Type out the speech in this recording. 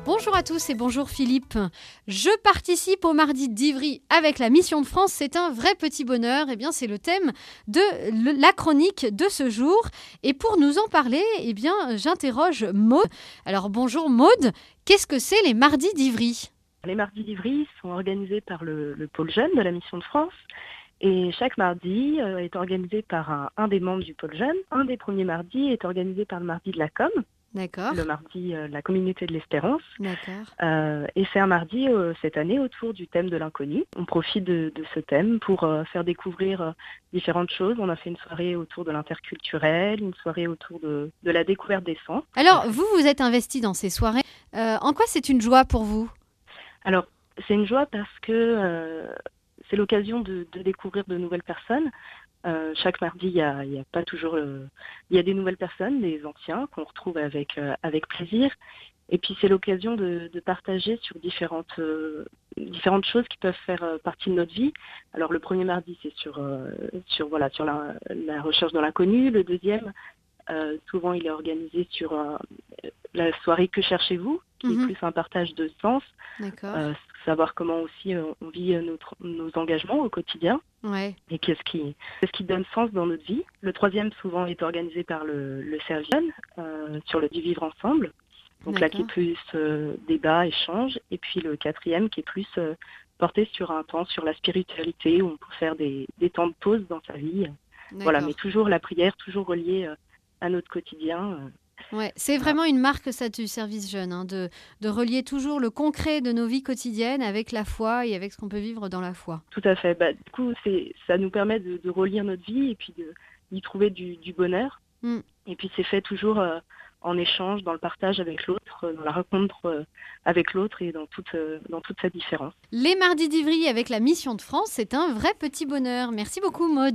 Bonjour à tous et bonjour Philippe. Je participe au Mardi d'Ivry avec la Mission de France. C'est un vrai petit bonheur. Eh bien, c'est le thème de la chronique de ce jour. Et pour nous en parler, eh bien, j'interroge Maude. Alors bonjour Maude, qu'est-ce que c'est les Mardis d'Ivry ? Les Mardis d'Ivry sont organisés par le pôle jeune de la Mission de France. Et chaque mardi est organisé par un des membres du pôle jeune. Un des premiers mardis est organisé par le mardi de la com, D'accord. le mardi de la communauté de l'espérance. D'accord. Et c'est un mardi cette année autour du thème de l'inconnu. On profite de ce thème pour faire découvrir différentes choses. On a fait une soirée autour de l'interculturel, une soirée autour de la découverte des sens. Alors, vous êtes investi dans ces soirées. En quoi c'est une joie pour vous ? Alors, c'est une joie parce que c'est l'occasion de découvrir de nouvelles personnes. Chaque mardi, il y a pas toujours, il y a des nouvelles personnes, des anciens qu'on retrouve avec plaisir. Et puis c'est l'occasion de partager sur différentes choses qui peuvent faire partie de notre vie. Alors le premier mardi, c'est sur la recherche dans l'inconnu. Le deuxième, souvent il est organisé sur la soirée Que cherchez-vous, qui est plus un partage de sens. D'accord. Savoir comment aussi on vit nos engagements au quotidien. Ouais. Et qu'est-ce qui donne sens dans notre vie. Le troisième, souvent, est organisé par le Cercle Jeune, sur le du vivre ensemble. Donc là, qui est plus débat, échange. Et puis le quatrième, qui est plus porté sur un temps, sur la spiritualité, où on peut faire des temps de pause dans sa vie. Voilà, mais toujours la prière, toujours reliée à notre quotidien. Ouais, c'est vraiment une marque ça du service jeune, hein, de relier toujours le concret de nos vies quotidiennes avec la foi et avec ce qu'on peut vivre dans la foi. Tout à fait. Du coup, ça nous permet de relire notre vie et puis d'y trouver du bonheur. Et puis c'est fait toujours en échange, dans le partage avec l'autre, dans la rencontre avec l'autre et dans toute sa différence. Les Mardis d'Ivry avec la Mission de France, c'est un vrai petit bonheur. Merci beaucoup Maude.